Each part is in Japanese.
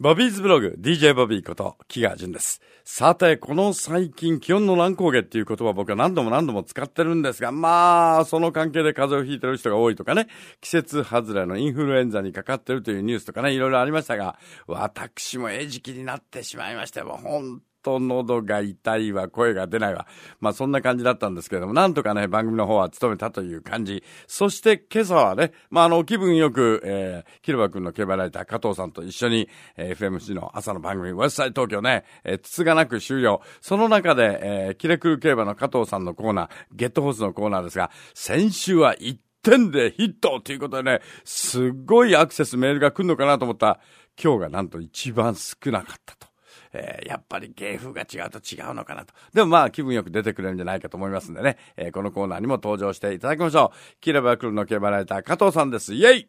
ボビーズブログ DJ ボビーこと木川淳です。さて、この最近気温の乱高下っていう言葉僕は何度も使ってるんですが、まあその関係で風邪をひいてる人が多いとかね、季節外れのインフルエンザにかかってるというニュースとかね、いろいろありましたが、私も時期になってしまいましても本当喉が痛いわ、声が出ないわ、まあそんな感じだったんですけれども、なんとかね番組の方は務めたという感じ。そして今朝はね、気分よく、キルバ君の競馬ライター加藤さんと一緒に、FMC の朝の番組ウェスサイド東京ね、つつがなく終了。その中で、キレクル競馬の加藤さんのコーナー、ゲットホースのコーナーですが、先週は1点でヒットということでね、すっごいアクセスメールが来るのかなと思った。今日がなんと一番少なかったと。やっぱり芸風が違うと違うのかなと。でもまあ気分よく出てくれるんじゃないかと思いますんでね、このコーナーにも登場していただきましょう。キレバクルの競馬ライター加藤さんです。イエイ。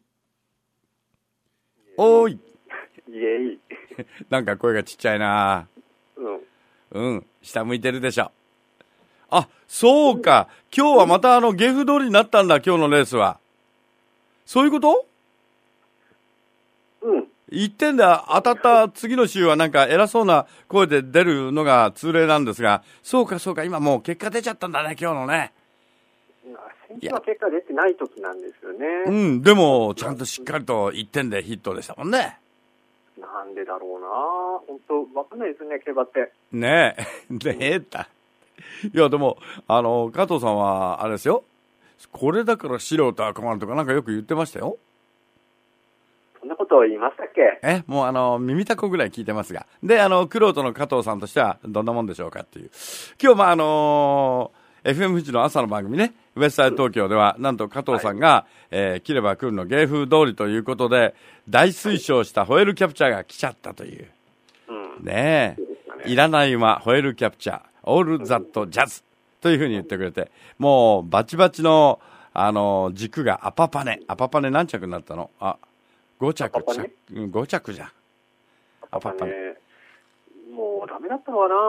おーい。 イエイ。 なんか声がちっちゃいな。下向いてるでしょ。あ、そうか。今日はまた芸風通りになったんだ、今日のレースは。そういうこと？1点で当たった次の週はなんか偉そうな声で出るのが通例なんですが、そうか、今もう結果出ちゃったんだね、今日のね。 先週は結果出てない時なんですよね。 でもちゃんとしっかりと1点でヒットでしたもんね。 なんでだろうな、本当わかんないですね、競馬って。 ねえ。いやでも加藤さんはあれですよ。これだから素人は困るとかなんかよく言ってましたよ。 そんなことを言いましたっけ？ もう耳たこぐらい聞いてますが。で、玄人の加藤さんとしてはどんなもんでしょうかっていう。今日もFM 富士の朝の番組ね、ウエストサイド東京では、なんと加藤さんが、キレバクルの芸風通りということで、大推奨したホエールキャプチャーが来ちゃったという。ねえ。いらない馬、ホエールキャプチャー、オールザットジャズというふうに言ってくれて、もうバチバチの、軸がアパパネ何着になったの？5着じゃん。 アパパネ。もうダメだったのかな。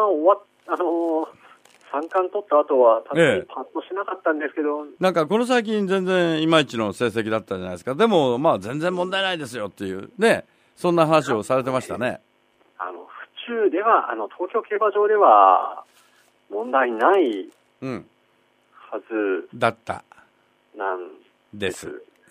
三冠取った後は確かにパッとしなかったんですけど、 なんかこの最近全然いまいちの成績だったじゃないですか。でもまあ全然問題ないですよっていうね、そんな話をされてましたね。 府中では東京競馬場では問題ないはずだったなんです。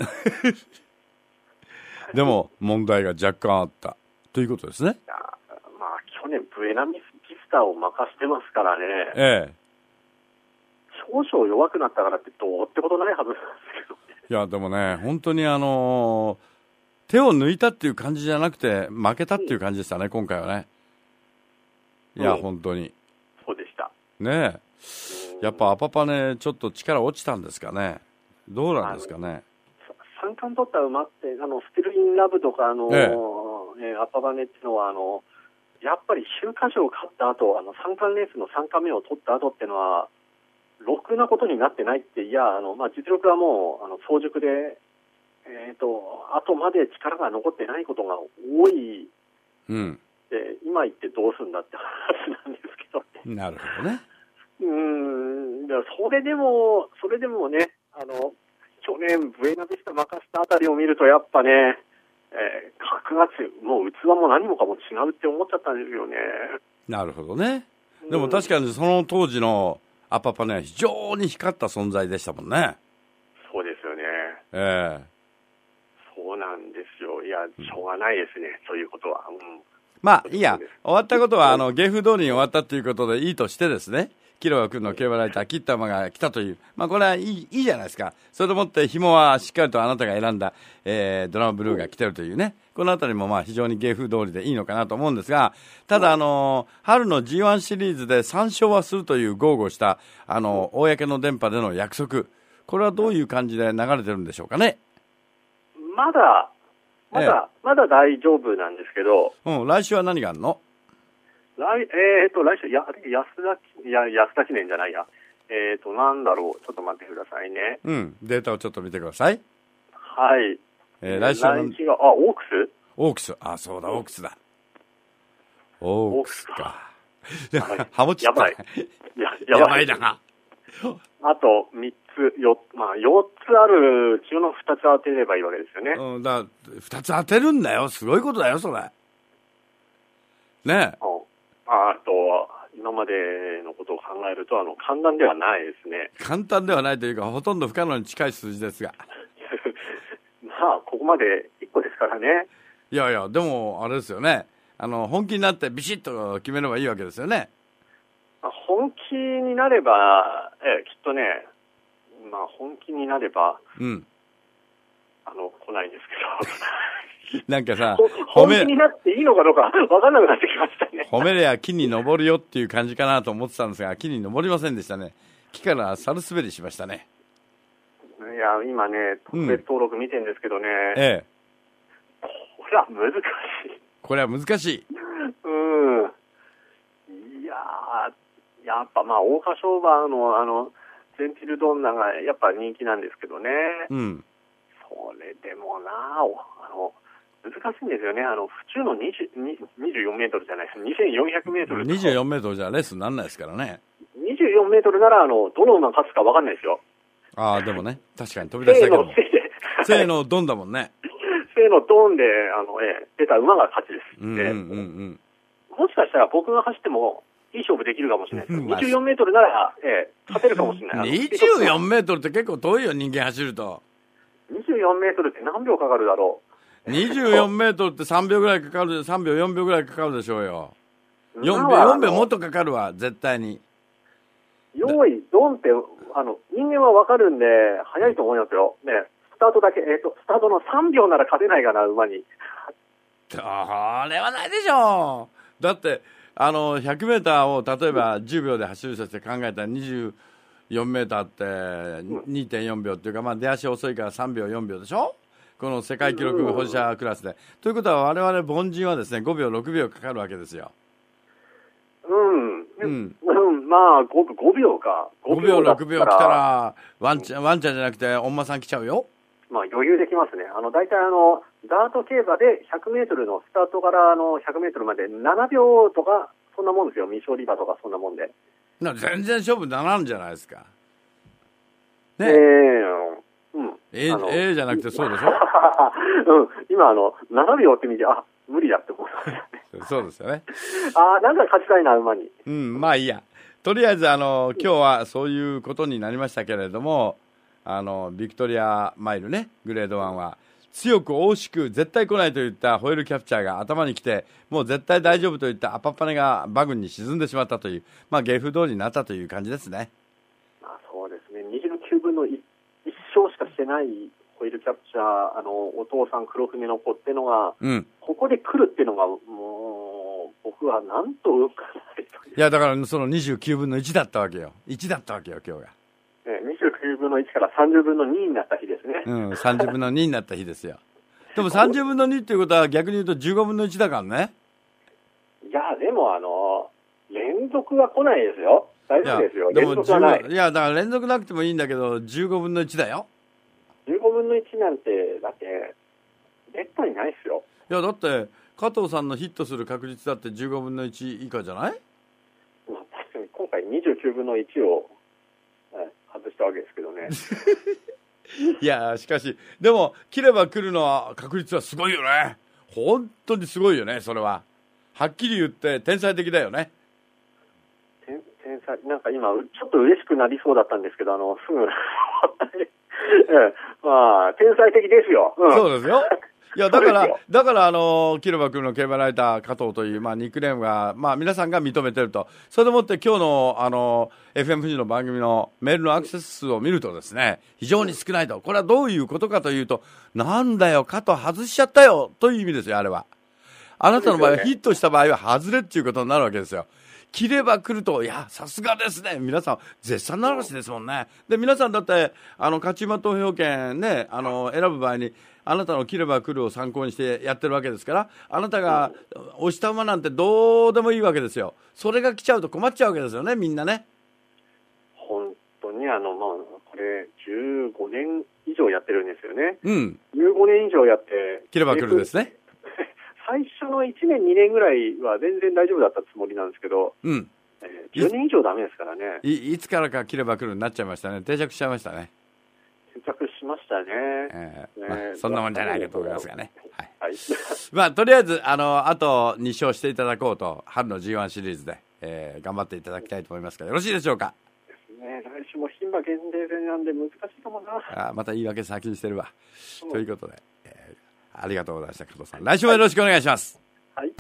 でも問題が若干あったということですね。 去年ブエナビスタを任してますからね。少々弱くなったからってどうってことないはずなんですけどね。 いやでもね、本当に手を抜いたっていう感じじゃなくて負けたっていう感じでしたね、今回はね。いや、本当にそうでしたね。やっぱアパパネちょっと力落ちたんですかね。どうなんですかね。 三冠取った馬ってステルインラブとかアパパネっていうのはやっぱり秋華賞を勝った後三冠レースの3冠目を取った後っていうのはろくなことになってないって、いや実力はもう早熟で後まで力が残ってないことが多い。で今言ってどうするんだって話なんですけどね。 なるほどね。 それでもね、去年ブエナビスタ任せたあたりを見るとやっぱね、格が強い、もう器も何もかも違うって思っちゃったんですよね。 なるほどね。でも確かにその当時のアパパネは非常に光った存在でしたもんね。 そうですよね。そうなんですよ。いや、しょうがないですね、そういうことは。 まあいいや、終わったことは芸風通りに終わったということでいいとしてですね、キロバ君の競馬ライター切った馬が来たという、これはいいじゃないですか。それでもって紐はしっかりとあなたが選んだ、ドラマブルーが来てるというね、このあたりも非常に芸風通りでいいのかなと思うんですが、ただ春の G1 シリーズで3勝はするという豪語した公の電波での約束、これはどういう感じで流れてるんでしょうかね。 まだ大丈夫なんですけど、 来週は何があるの？ 来週、安田記念じゃないや。なんだろう。ちょっと待ってくださいね。 データをちょっと見てください。 はい。 来週は、 オークス？ そうだ、オークスだ。オークスか。ハモチやばい。 やばいな。 あと3つ、4つあるうちの2つ当てればいいわけですよね。 2つ当てるんだよ。すごいことだよ、それ。 ね。 あと、今までのことを考えると、簡単ではないですね。 簡単ではないというか、ほとんど不可能に近い数字ですが。 まあ、ここまで1個ですからね。 いやいや、でも、あれですよね。本気になってビシッと決めればいいわけですよね。 本気になれば、きっとね、まあ、本気になれば、 うん。 来ないんですけど。 なんかさ、 本気になっていいのかどうか分かんなくなってきましたね。 褒めりゃ木に登るよっていう感じかなと思ってたんですが、木に登りませんでしたね。木から猿滑りしましたね。 いや、今ね、特別登録見てるんですけどね、 ええ。 これは難しい。 これは難しい。 いやー、やっぱまあ、桜花賞馬のゼンティルドンナがやっぱ人気なんですけどね。 うん。 それでもな、難しいんですよね。府中の24メートルじゃないです。2400メートル。 24メートルじゃレースにならないですからね。 24メートルなら、どの馬勝つか分かんないですよ。 ああ、でもね、確かに飛び出したけども。せーのドンだもんね。 せーのドンで、出た馬が勝ちです。もしかしたら僕が走っても、いい勝負できるかもしれないです。24メートルなら、勝てるかもしれない。 24メートルって結構遠いよ、人間走ると。 24メートルって何秒かかるだろう。 24メートルって3秒ぐらいかかる、3秒、4秒ぐらいかかるでしょうよ。4秒もっとかかるわ、絶対に。 用意、ドンって、人間はわかるんで、早いと思いますよ。ね、スタートだけ、スタートの3秒なら勝てないかな、馬に。 それはないでしょう。だって、100メーターを例えば10秒で走るとして考えたら24メーターって 2.4 秒っていうか、まあ出足遅いから3秒、4秒でしょ、この世界記録保持者クラスで。ということは我々凡人はですね、5秒、6秒かかるわけですよ。 まあ、5秒か。 5秒、6秒来たら、ワンちゃんじゃなくて、おんまさん来ちゃうよ。 まあ、余裕できますね。大体ダート競馬で100メートルのスタートから100メートルまで7秒とか、そんなもんですよ。未勝利馬とかそんなもんで。 全然勝負ならんじゃないですか。ねじゃなくてそうでしょ今7秒って見て、無理だって思った。 そうですよね。 なんか勝ちたいな、馬に。 まあいいや。とりあえず今日はそういうことになりましたけれども、ビクトリアマイルね、グレード1は強く惜しく絶対来ないといったホイールキャプチャーが頭に来て、もう絶対大丈夫といったアパパネがバグに沈んでしまったという、まあ芸風通りになったという感じですね。 そうですね。29分の1勝しかしてないホイールキャプチャー、お父さん黒船の子っていうのが、ここで来るっていうのが、もう僕はなんとうかないという。 いや、だからその29分の1だったわけよ。1だったわけよ、今日が。 29分の1から30分の2になった日ですね。 30分の2になった日ですよ。でも30分の2っていうことは逆に言うと15分の1だからね。 いや、でも連続は来ないですよ。大丈夫ですよ。連続はない。 いや、だから連続なくてもいいんだけど、15分の1だよ。 15分の1なんて、だって、めったにないですよ。 いや、だって、加藤さんのヒットする確率だって15分の1以下じゃない？ まあ、確かに今回29分の1を、外したわけですけどね。 いや、しかし、でも、来れば来るのは確率はすごいよね。本当にすごいよね、それは。はっきり言って天才的だよね。 天才、なんか今、ちょっと嬉しくなりそうだったんですけど、すぐ、まあ、天才的ですよ。 そうですよ。いや、だから、キルバ君の競馬ライター加藤という、まあ、ニックネームが、まあ、皆さんが認めてると。それでもって今日の、FM 富士の番組のメールのアクセス数を見るとですね、非常に少ないと。これはどういうことかというと、なんだよ、加藤外しちゃったよ、という意味ですよ、あれは。あなたの場合はヒットした場合は外れっていうことになるわけですよ。来れば来ると、いや、さすがですね。皆さん、絶賛ならしですもんね。で、皆さんだって、勝ち馬投票権ね、選ぶ場合に、あなたの来れば来るを参考にしてやってるわけですから、あなたが押した馬なんてどうでもいいわけですよ。それが来ちゃうと困っちゃうわけですよね、みんなね。 本当にまあ、これ、15年以上やってるんですよね。 15 年以上やって。 来れば来るですね。 最初の1年、2年ぐらいは全然大丈夫だったつもりなんですけど、10年以上ダメですからね。 いつからか来れば来るになっちゃいましたね。定着しちゃいましたね。 定着しましたね。 そんなもんじゃないかと思いますがね。 はい。 まあ、とりあえず、あと2勝していただこうと、春の G1 シリーズで、頑張っていただきたいと思いますが、よろしいでしょうか。 ですね。来週も牝馬限定戦なんで難しいかもな。 また言い訳先にしてるわ。ということで、ありがとうございました、加藤さん。来週もよろしくお願いします。 はい。